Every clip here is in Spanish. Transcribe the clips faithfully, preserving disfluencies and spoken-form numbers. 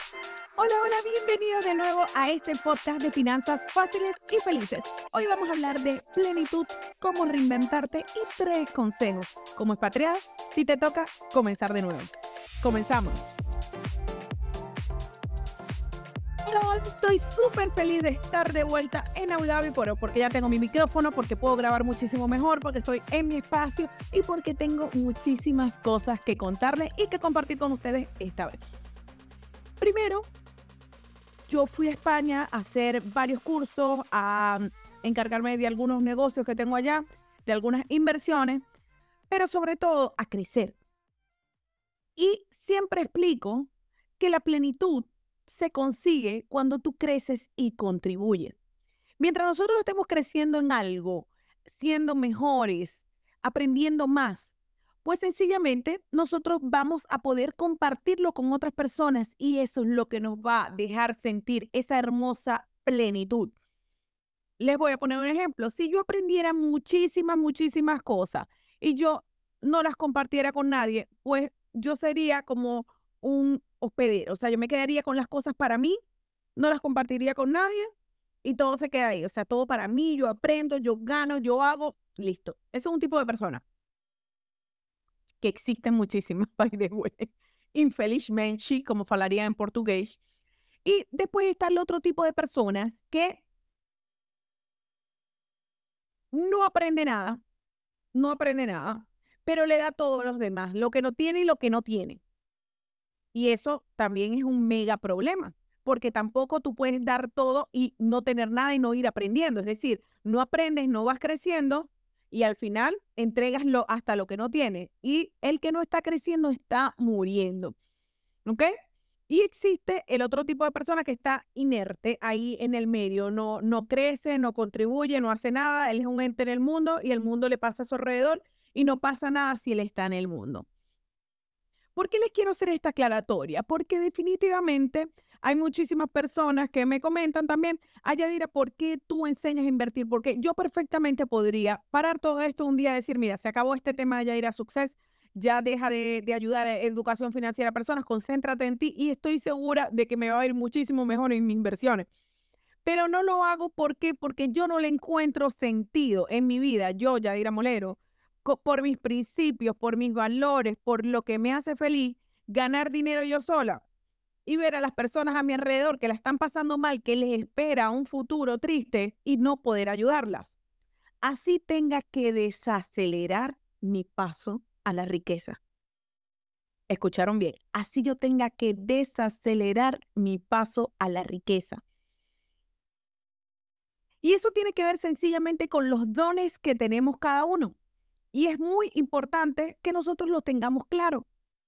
Hola, hola, bienvenidos de nuevo a este podcast de finanzas fáciles y felices. Hoy vamos a hablar de plenitud, cómo reinventarte y tres consejos como expatriada si te toca comenzar de nuevo. Comenzamos. Hola, estoy súper feliz de estar de vuelta en Abu Dhabi por- porque ya tengo mi micrófono, porque puedo grabar muchísimo mejor, porque estoy en mi espacio y porque tengo muchísimas cosas que contarles y que compartir con ustedes esta vez. Primero, yo fui a España a hacer varios cursos, a mm, encargarme de algunos negocios que tengo allá, de algunas inversiones, pero sobre todo a crecer. Y siempre explico que la plenitud se consigue cuando tú creces y contribuyes. Mientras nosotros estemos creciendo en algo, siendo mejores, aprendiendo más, pues sencillamente nosotros vamos a poder compartirlo con otras personas y eso es lo que nos va a dejar sentir esa hermosa plenitud. Les voy a poner un ejemplo. Si yo aprendiera muchísimas, muchísimas cosas y yo no las compartiera con nadie, pues yo sería como un hospedero. O sea, yo me quedaría con las cosas para mí, no las compartiría con nadie y todo se queda ahí. O sea, todo para mí, yo aprendo, yo gano, yo hago, listo. Ese es un tipo de persona que existen muchísimas, by the way. Infelizmente, como falaría en portugués. Y después está el otro tipo de personas que no aprende nada, no aprende nada, pero le da todo a los demás, lo que no tiene y lo que no tiene. Y eso también es un mega problema, porque tampoco tú puedes dar todo y no tener nada y no ir aprendiendo. Es decir, no aprendes, no vas creciendo y al final entregas lo, hasta lo que no tienes. Y el que no está creciendo está muriendo. ¿Ok? Y existe el otro tipo de persona que está inerte ahí en el medio, no, no crece, no contribuye, no hace nada, él es un ente en el mundo y el mundo le pasa a su alrededor y no pasa nada si él está en el mundo. ¿Por qué les quiero hacer esta aclaratoria? Porque definitivamente hay muchísimas personas que me comentan también, a Yadira, ¿por qué tú enseñas a invertir? Porque yo perfectamente podría parar todo esto un día y decir, mira, se acabó este tema de Yadira Success, ya deja de, de ayudar a educación financiera a personas, concéntrate en ti y estoy segura de que me va a ir muchísimo mejor en mis inversiones. Pero no lo hago, ¿por qué? Porque yo no le encuentro sentido en mi vida, yo, Yadira Molero, co- por mis principios, por mis valores, por lo que me hace feliz, ganar dinero yo sola y ver a las personas a mi alrededor que la están pasando mal, que les espera un futuro triste y no poder ayudarlas. Así tenga que desacelerar mi paso a la riqueza. Escucharon bien, así yo tenga que desacelerar mi paso a la riqueza. Y eso tiene que ver sencillamente con los dones que tenemos cada uno. Y es muy importante que nosotros los tengamos claro.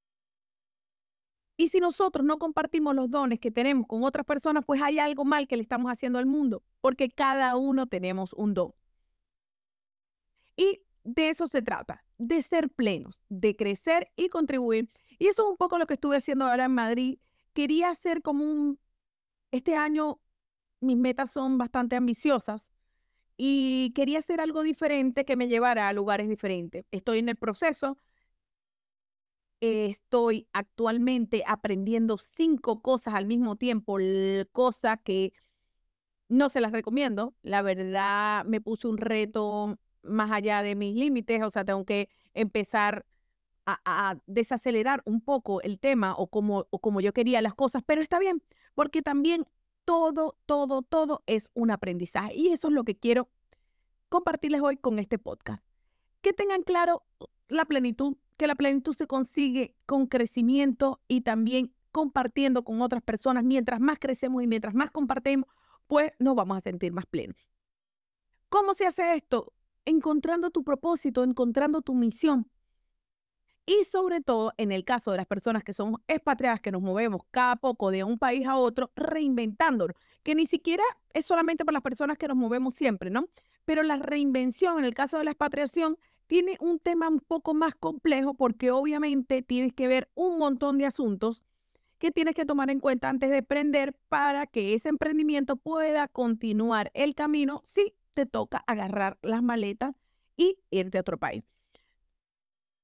Y si nosotros no compartimos los dones que tenemos con otras personas, pues hay algo mal que le estamos haciendo al mundo, porque cada uno tenemos un don. Y de eso se trata, de ser plenos, de crecer y contribuir. Y eso es un poco lo que estuve haciendo ahora en Madrid. Quería hacer como un, este año mis metas son bastante ambiciosas y quería hacer algo diferente que me llevara a lugares diferentes. Estoy en el proceso, eh, estoy actualmente aprendiendo cinco cosas al mismo tiempo, l- cosa que no se las recomiendo. La verdad, me puse un reto más allá de mis límites, o sea, tengo que empezar a, a desacelerar un poco el tema o como, o como yo quería las cosas, pero está bien, porque también todo, todo, todo es un aprendizaje y eso es lo que quiero compartirles hoy con este podcast. Que tengan claro la plenitud, que la plenitud se consigue con crecimiento y también compartiendo con otras personas. Mientras más crecemos y mientras más compartimos, pues nos vamos a sentir más plenos. ¿Cómo se hace esto? Encontrando tu propósito, encontrando tu misión. Y sobre todo, en el caso de las personas que somos expatriadas, que nos movemos cada poco de un país a otro, reinventándonos, que ni siquiera es solamente para las personas que nos movemos siempre, ¿no? Pero la reinvención, en el caso de la expatriación, tiene un tema un poco más complejo porque obviamente tienes que ver un montón de asuntos que tienes que tomar en cuenta antes de emprender para que ese emprendimiento pueda continuar el camino si te toca agarrar las maletas y irte a otro país.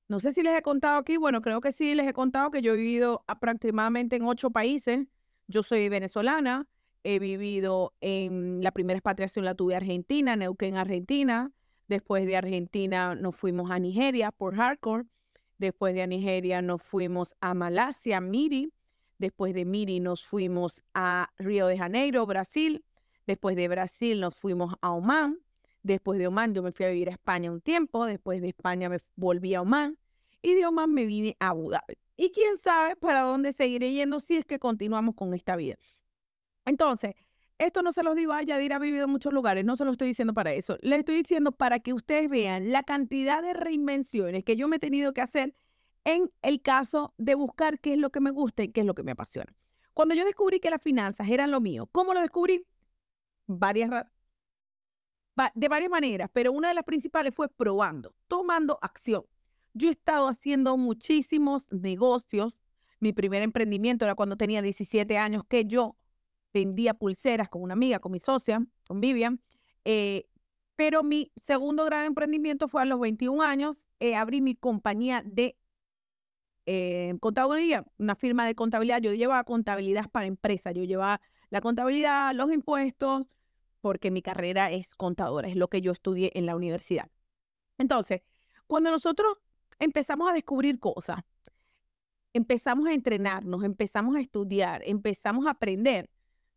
No sé si les he contado aquí, bueno, creo que sí les he contado que yo he vivido aproximadamente en ocho países. Yo soy venezolana, he vivido en la primera expatriación la tuve Argentina, Neuquén, Argentina. Después de Argentina nos fuimos a Nigeria, por Harcourt. Después de Nigeria nos fuimos a Malasia, Miri. Después de Miri nos fuimos a Río de Janeiro, Brasil. Después de Brasil nos fuimos a Omán. Después de Omán yo me fui a vivir a España un tiempo. Después de España me volví a Omán. Y de Omán me vine a Abu Dhabi. Y quién sabe para dónde seguiré yendo si es que continuamos con esta vida. Entonces, esto no se los digo a Yadira, ha vivido en muchos lugares, no se lo estoy diciendo para eso. Le estoy diciendo para que ustedes vean la cantidad de reinvenciones que yo me he tenido que hacer en el caso de buscar qué es lo que me gusta y qué es lo que me apasiona. Cuando yo descubrí que las finanzas eran lo mío, ¿cómo lo descubrí? Varias, de varias maneras, pero una de las principales fue probando, tomando acción. Yo he estado haciendo muchísimos negocios. Mi primer emprendimiento era cuando tenía diecisiete años, que yo vendía pulseras con una amiga, con mi socia, con Vivian. Eh, pero mi segundo gran emprendimiento fue a los veintiún años. Eh, abrí mi compañía de eh, contaduría, una firma de contabilidad. Yo llevaba contabilidad para empresas. Yo llevaba la contabilidad, los impuestos, porque mi carrera es contadora, es lo que yo estudié en la universidad. Entonces, cuando nosotros empezamos a descubrir cosas, empezamos a entrenarnos, empezamos a estudiar, empezamos a aprender,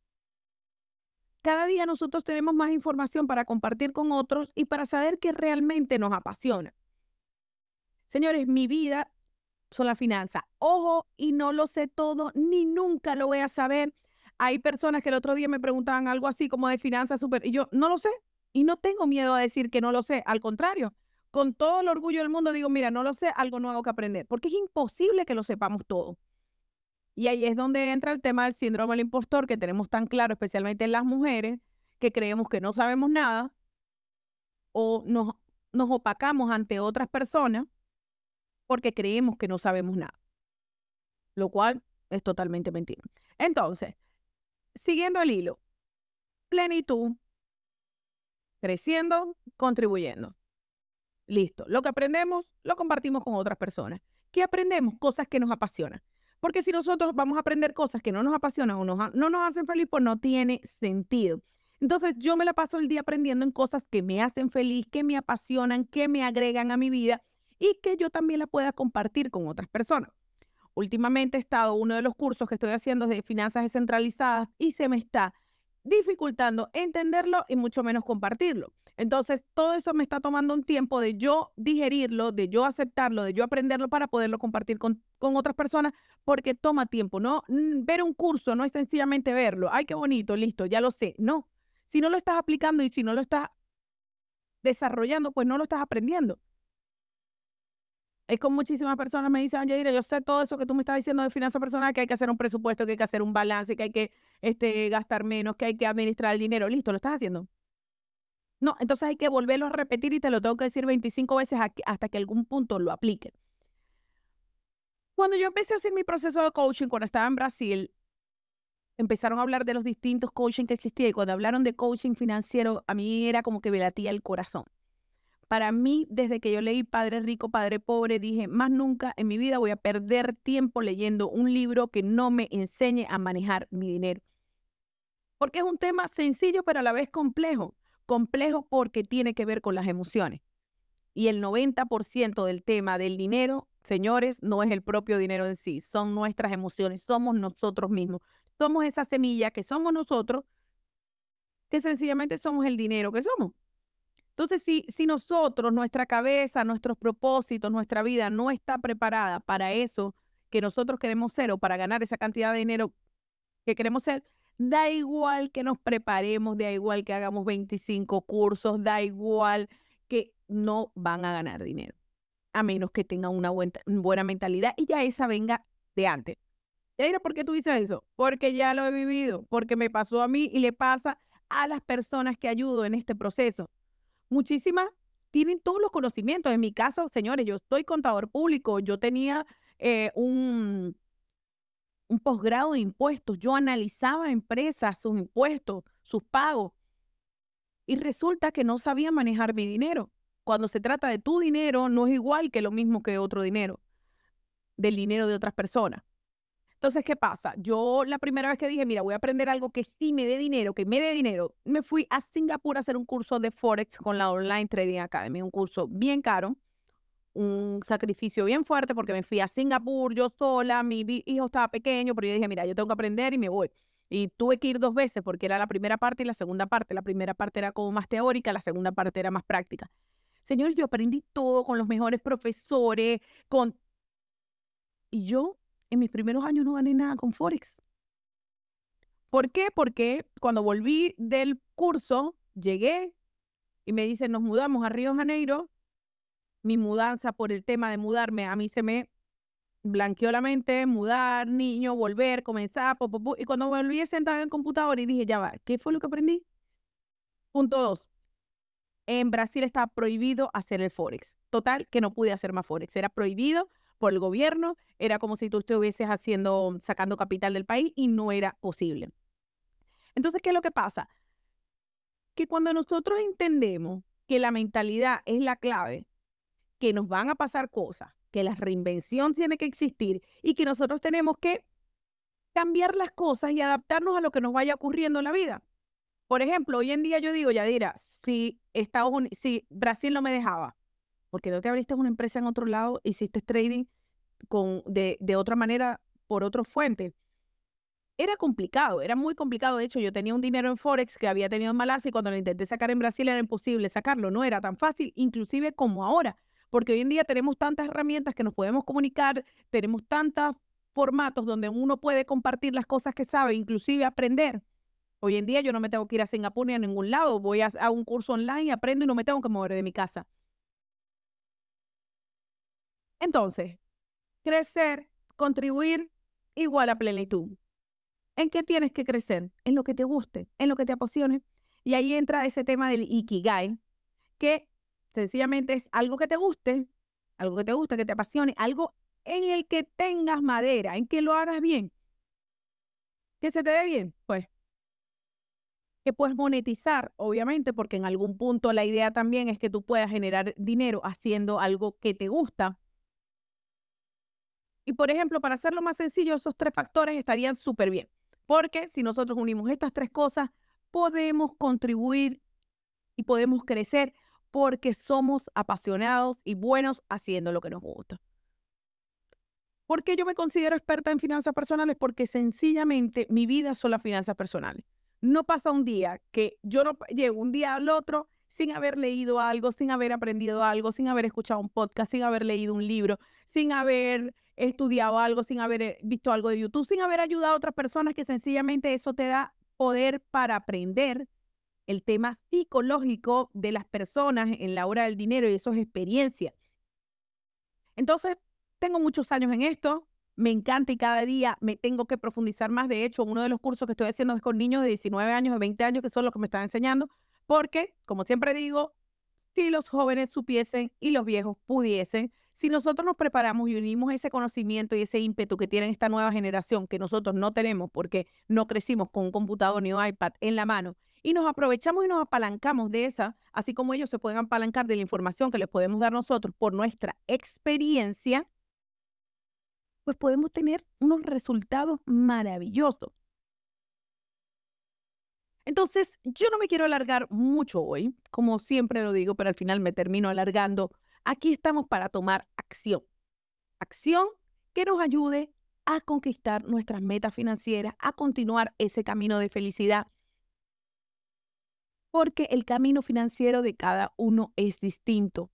cada día nosotros tenemos más información para compartir con otros y para saber qué realmente nos apasiona. Señores, mi vida son las finanzas. Ojo, y no lo sé todo, ni nunca lo voy a saber. Hay personas que el otro día me preguntaban algo así como de finanzas súper, y yo no lo sé. Y no tengo miedo a decir que no lo sé. Al contrario, con todo el orgullo del mundo digo, mira, no lo sé, algo nuevo que aprender. Porque es imposible que lo sepamos todo. Y ahí es donde entra el tema del síndrome del impostor que tenemos tan claro, especialmente en las mujeres, que creemos que no sabemos nada o nos, nos opacamos ante otras personas porque creemos que no sabemos nada, lo cual es totalmente mentira. Entonces, siguiendo el hilo, plenitud, creciendo, contribuyendo. Listo. Lo que aprendemos, lo compartimos con otras personas. ¿Qué aprendemos? Cosas que nos apasionan. Porque si nosotros vamos a aprender cosas que no nos apasionan o nos, no nos hacen feliz, pues no tiene sentido. Entonces yo me la paso el día aprendiendo en cosas que me hacen feliz, que me apasionan, que me agregan a mi vida y que yo también la pueda compartir con otras personas. Últimamente he estado, uno de los cursos que estoy haciendo es de finanzas descentralizadas y se me está dificultando entenderlo y mucho menos compartirlo. Entonces, todo eso me está tomando un tiempo de yo digerirlo, de yo aceptarlo, de yo aprenderlo para poderlo compartir con, con otras personas, porque toma tiempo, ¿no? Mm, Ver un curso no es sencillamente verlo. Ay, qué bonito, listo, ya lo sé. No. Si no lo estás aplicando y si no lo estás desarrollando, pues no lo estás aprendiendo. Es como muchísimas personas me dicen, Yadira, yo sé todo eso que tú me estás diciendo de finanzas personales, que hay que hacer un presupuesto, que hay que hacer un balance, que hay que este, gastar menos, que hay que administrar el dinero. Listo, ¿lo estás haciendo? No, entonces hay que volverlo a repetir y te lo tengo que decir veinticinco veces hasta que algún punto lo aplique. Cuando yo empecé a hacer mi proceso de coaching, cuando estaba en Brasil, empezaron a hablar de los distintos coaching que existían y cuando hablaron de coaching financiero, a mí era como que me latía el corazón. Para mí, desde que yo leí Padre Rico, Padre Pobre, dije, más nunca en mi vida voy a perder tiempo leyendo un libro que no me enseñe a manejar mi dinero. Porque es un tema sencillo, pero a la vez complejo. Complejo porque tiene que ver con las emociones. Y el noventa por ciento del tema del dinero, señores, no es el propio dinero en sí, son nuestras emociones, somos nosotros mismos. Somos esa semilla que somos nosotros, que sencillamente somos el dinero que somos. Entonces, si, si nosotros, nuestra cabeza, nuestros propósitos, nuestra vida no está preparada para eso que nosotros queremos ser o para ganar esa cantidad de dinero que queremos ser, da igual que nos preparemos, da igual que hagamos veinticinco cursos, da igual que no van a ganar dinero, a menos que tengan una buena, buena mentalidad y ya esa venga de antes. Yaira, ¿por qué tú dices eso? Porque ya lo he vivido, porque me pasó a mí y le pasa a las personas que ayudo en este proceso. Muchísimas tienen todos los conocimientos. En mi caso, señores, yo soy contador público, yo tenía eh, un, un posgrado de impuestos, yo analizaba empresas, sus impuestos, sus pagos, y resulta que no sabía manejar mi dinero. cuando se trata de tu dinero, no es igual que lo mismo que otro dinero, del dinero de otras personas. Entonces, ¿qué pasa? Yo la primera vez que dije, mira, voy a aprender algo que sí me dé dinero, que me dé dinero, me fui a Singapur a hacer un curso de Forex con la Online Trading Academy, un curso bien caro, un sacrificio bien fuerte porque me fui a Singapur yo sola, mi vi- hijo estaba pequeño, pero yo dije, mira, yo tengo que aprender y me voy. Y tuve que ir dos veces porque era la primera parte y la segunda parte. La primera parte era como más teórica, la segunda parte era más práctica. Señor, yo aprendí todo con los mejores profesores, con... Y yo en mis primeros años no gané nada con Forex. ¿Por qué? Porque cuando volví del curso, llegué y me dicen, nos mudamos a Río de Janeiro. Mi mudanza por el tema de mudarme, a mí se me blanqueó la mente, mudar, niño, volver, comenzar, po, po, po. Y cuando volví a sentar en el computador y dije, ya va, ¿qué fue lo que aprendí? Punto dos. En Brasil estaba prohibido hacer el Forex. Total, que no pude hacer más Forex. Era prohibido por el gobierno. Era como si tú estuvieses haciendo, sacando capital del país y no era posible. Entonces, ¿qué es lo que pasa? Que cuando nosotros entendemos que la mentalidad es la clave, que nos van a pasar cosas, que la reinvención tiene que existir y que nosotros tenemos que cambiar las cosas y adaptarnos a lo que nos vaya ocurriendo en la vida. Por ejemplo, hoy en día yo digo, Yadira, si Estados Unidos, si Brasil no me dejaba, ¿por qué no te abriste una empresa en otro lado, hiciste trading con, de, de otra manera por otra fuente? Era complicado, era muy complicado. De hecho, yo tenía un dinero en Forex que había tenido en Malasia y cuando lo intenté sacar en Brasil era imposible sacarlo. No era tan fácil, inclusive como ahora, porque hoy en día tenemos tantas herramientas que nos podemos comunicar, tenemos tantos formatos donde uno puede compartir las cosas que sabe, inclusive aprender. Hoy en día yo no me tengo que ir a Singapur ni a ningún lado, voy a, a un curso online, aprendo y no me tengo que mover de mi casa. Entonces, crecer, contribuir, igual a plenitud. ¿En qué tienes que crecer? En lo que te guste, en lo que te apasione. Y ahí entra ese tema del Ikigai, que sencillamente es algo que te guste, algo que te guste, que te apasione, algo en el que tengas madera, en que lo hagas bien, que se te dé bien, pues, que puedes monetizar, obviamente, porque en algún punto la idea también es que tú puedas generar dinero haciendo algo que te gusta. Y, por ejemplo, para hacerlo más sencillo, esos tres factores estarían súper bien, porque si nosotros unimos estas tres cosas, podemos contribuir y podemos crecer porque somos apasionados y buenos haciendo lo que nos gusta. ¿Por qué yo me considero experta en finanzas personales? Porque sencillamente mi vida son las finanzas personales. No pasa un día que yo no llego un día al otro sin haber leído algo, sin haber aprendido algo, sin haber escuchado un podcast, sin haber leído un libro, sin haber estudiado algo, sin haber eh, visto algo de YouTube, sin haber ayudado a otras personas, que sencillamente eso te da poder para aprender el tema psicológico de las personas en la hora del dinero, y eso es experiencia. Entonces, tengo muchos años en esto, me encanta y cada día me tengo que profundizar más. De hecho, uno de los cursos que estoy haciendo es con niños de diecinueve años, de veinte años, que son los que me están enseñando, porque, como siempre digo, si los jóvenes supiesen y los viejos pudiesen, si nosotros nos preparamos y unimos ese conocimiento y ese ímpetu que tiene esta nueva generación, que nosotros no tenemos porque no crecimos con un computador ni un iPad en la mano, y nos aprovechamos y nos apalancamos de esa, así como ellos se pueden apalancar de la información que les podemos dar nosotros por nuestra experiencia, pues podemos tener unos resultados maravillosos. Entonces, yo no me quiero alargar mucho hoy, como siempre lo digo, pero al final me termino alargando. Aquí estamos para tomar acción. Acción que nos ayude a conquistar nuestras metas financieras, a continuar ese camino de felicidad, porque el camino financiero de cada uno es distinto.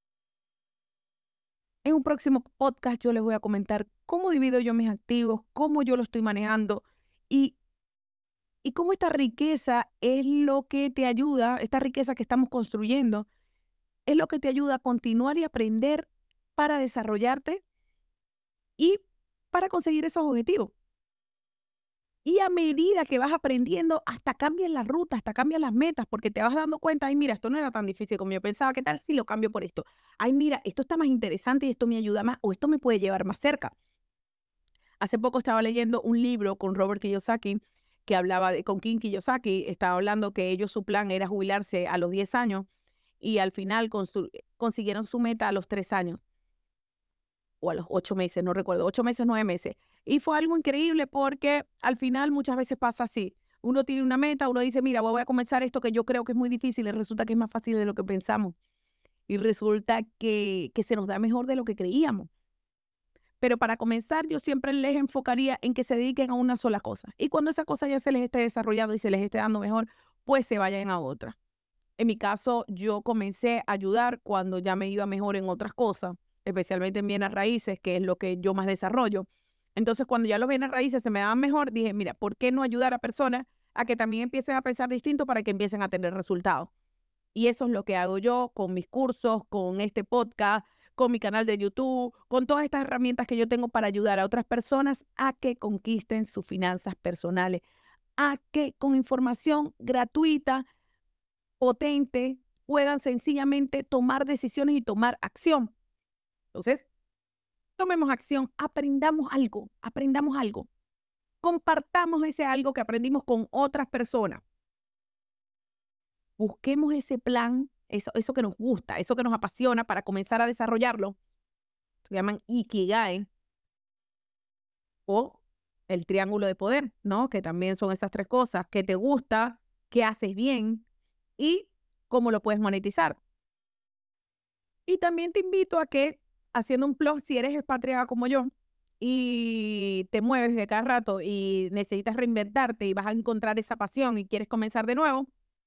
En un próximo podcast yo les voy a comentar cómo divido yo mis activos, cómo yo lo estoy manejando y Y cómo esta riqueza es lo que te ayuda, esta riqueza que estamos construyendo, es lo que te ayuda a continuar y aprender para desarrollarte y para conseguir esos objetivos. Y a medida que vas aprendiendo, hasta cambian las rutas, hasta cambian las metas, porque te vas dando cuenta, ay, mira, esto no era tan difícil como yo pensaba, ¿qué tal si lo cambio por esto? Ay, mira, esto está más interesante y esto me ayuda más, o esto me puede llevar más cerca. Hace poco estaba leyendo un libro con Robert Kiyosaki, que hablaba de, con Kim Kiyosaki, estaba hablando que ellos, su plan era jubilarse a los diez años, y al final consiguieron su meta a los tres años o a los ocho meses, no recuerdo, ocho meses, nueve meses. Y fue algo increíble porque al final muchas veces pasa así. Uno tiene una meta, uno dice, mira, voy a comenzar esto que yo creo que es muy difícil y resulta que es más fácil de lo que pensamos. Y resulta que, que se nos da mejor de lo que creíamos. Pero para comenzar, yo siempre les enfocaría en que se dediquen a una sola cosa. Y cuando esa cosa ya se les esté desarrollando y se les esté dando mejor, pues se vayan a otra. En mi caso, yo comencé a ayudar cuando ya me iba mejor en otras cosas, especialmente en bienes raíces, que es lo que yo más desarrollo. Entonces, cuando ya los bienes raíces se me daban mejor, dije, mira, ¿por qué no ayudar a personas a que también empiecen a pensar distinto para que empiecen a tener resultados? Y eso es lo que hago yo con mis cursos, con este podcast, con mi canal de YouTube, con todas estas herramientas que yo tengo para ayudar a otras personas a que conquisten sus finanzas personales, a que con información gratuita, potente, puedan sencillamente tomar decisiones y tomar acción. Entonces, tomemos acción, aprendamos algo, aprendamos algo. Compartamos ese algo que aprendimos con otras personas. Busquemos ese plan, eso, eso que nos gusta, eso que nos apasiona para comenzar a desarrollarlo. Se llaman Ikigai o el triángulo de poder, ¿no? Que también son esas tres cosas, que te gusta, que haces bien y cómo lo puedes monetizar. Y también te invito a que, haciendo un blog, si eres expatriada como yo y te mueves de cada rato y necesitas reinventarte y vas a encontrar esa pasión y quieres comenzar de nuevo,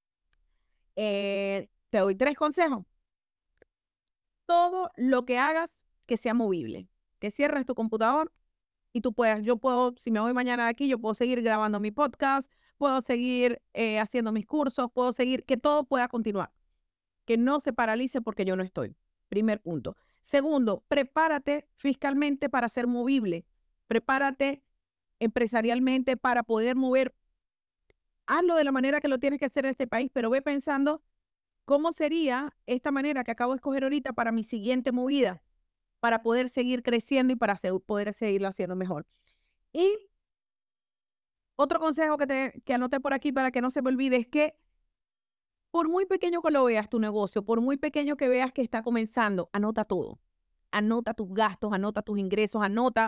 eh, te doy tres consejos. Todo lo que hagas que sea movible, que cierres tu computador y tú puedas, yo puedo, si me voy mañana de aquí, yo puedo seguir grabando mi podcast, puedo seguir eh, haciendo mis cursos, puedo seguir, que todo pueda continuar, que no se paralice porque yo no estoy. Primer punto. Segundo, prepárate fiscalmente para ser movible, prepárate empresarialmente para poder mover. Hazlo de la manera que lo tienes que hacer en este país, pero ve pensando cómo sería esta manera que acabo de escoger ahorita para mi siguiente movida, para poder seguir creciendo y para poder seguirlo haciendo mejor. Y otro consejo que, te, que anoté por aquí para que no se me olvide es que por muy pequeño que lo veas tu negocio, por muy pequeño que veas que está comenzando, anota todo. Anota tus gastos, anota tus ingresos, anota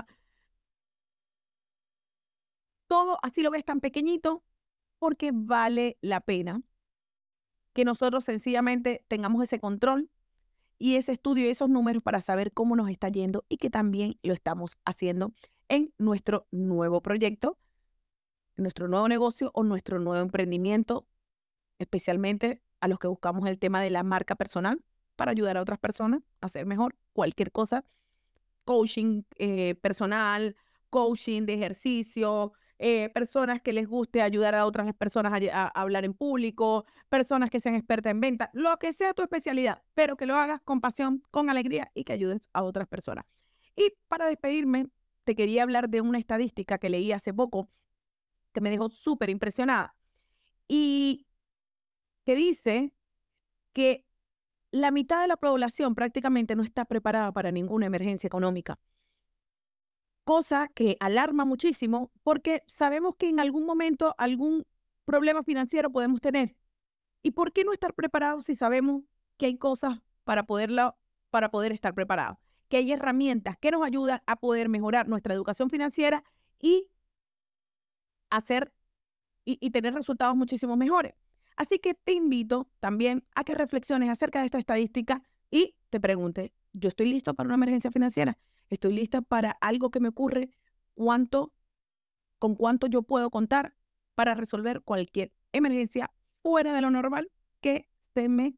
todo, así lo ves tan pequeñito, porque vale la pena que nosotros sencillamente tengamos ese control y ese estudio y esos números para saber cómo nos está yendo y que también lo estamos haciendo en nuestro nuevo proyecto, nuestro nuevo negocio o nuestro nuevo emprendimiento, especialmente a los que buscamos el tema de la marca personal para ayudar a otras personas a hacer mejor cualquier cosa, coaching eh, personal, coaching de ejercicio, eh, personas que les guste ayudar a otras personas a, a, a hablar en público, personas que sean expertas en venta, lo que sea tu especialidad, pero que lo hagas con pasión, con alegría y que ayudes a otras personas. Y para despedirme, te quería hablar de una estadística que leí hace poco que me dejó súper impresionada y que dice que la mitad de la población prácticamente no está preparada para ninguna emergencia económica. Cosa que alarma muchísimo porque sabemos que en algún momento algún problema financiero podemos tener. ¿Y por qué no estar preparados si sabemos que hay cosas para, poderla, para poder estar preparados? Que hay herramientas que nos ayudan a poder mejorar nuestra educación financiera y hacer y, y tener resultados muchísimo mejores. Así que te invito también a que reflexiones acerca de esta estadística y te preguntes, ¿yo estoy listo para una emergencia financiera? ¿Estoy lista para algo que me ocurre? ¿Cuánto, con cuánto yo puedo contar para resolver cualquier emergencia fuera de lo normal que se me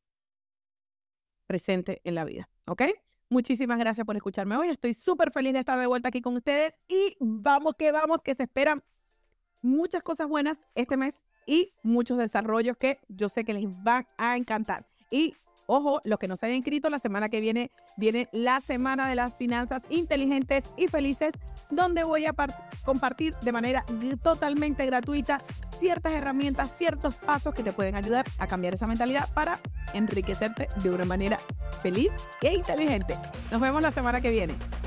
presente en la vida? ¿Ok? Muchísimas gracias por escucharme hoy. Estoy súper feliz de estar de vuelta aquí con ustedes y vamos que vamos, que se esperan muchas cosas buenas este mes y muchos desarrollos que yo sé que les van a encantar. Y ojo, los que no se hayan inscrito, la semana que viene viene la Semana de las Finanzas Inteligentes y Felices, donde voy a compartir de manera totalmente gratuita ciertas herramientas, ciertos pasos que te pueden ayudar a cambiar esa mentalidad para enriquecerte de una manera feliz e inteligente. Nos vemos la semana que viene.